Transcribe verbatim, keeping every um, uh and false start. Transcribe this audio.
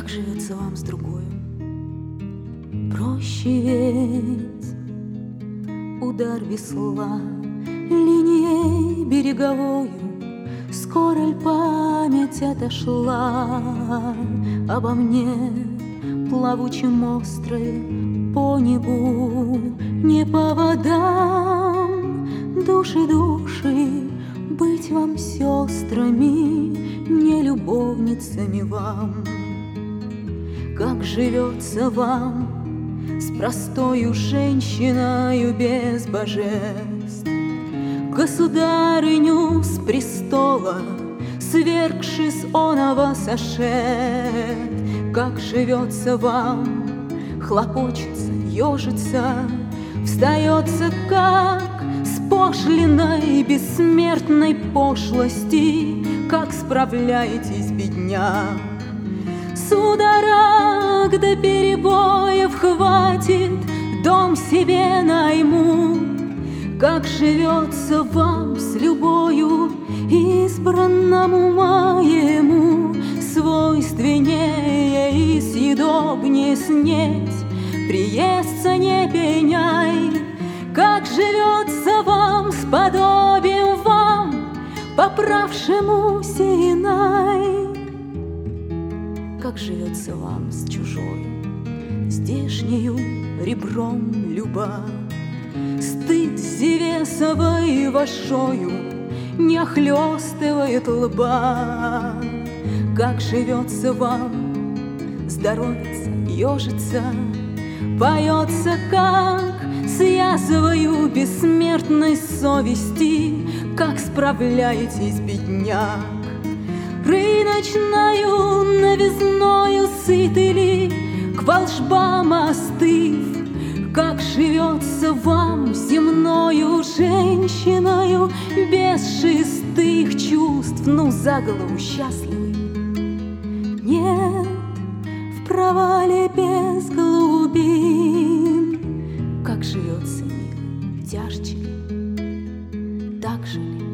Как живется вам с другою? Проще ведь удар весла линией береговою. Скоро ль память отошла обо мне, плавучем острове по небу, не по водам? Души, души, быть вам сестрами, не любовницами вам. Как живется вам с простою женщиною без божеств, государыню с престола свергши с оного сошед? Как живется вам, хлопочется, ежится, встается, как с пошлиной бессмертной пошлости? Как справляетесь, бедняк? Сударок до перебоев хватит, дом себе найму. Как живется вам с любою избранному моему, свойственнее и съедобнее снеть, приестся не пеняй. Как живется вам с подобием вам, поправшемуся иной? Как живется вам с чужою, здешнею ребром люба? Стыд Зевесовой вашою не охлёстывает лба. Как живется вам, здоровится, ежится, поется, как с язвою бессмертной совести? Как справляетесь, бедняк? Рыночною новизною сыты ли, к волшбам остыв? Как живется вам земною женщиною без шестых чувств, ну за голову счастливый? Нет, в провале без глубин. Как живется, милый, тяжче ли, так же ли?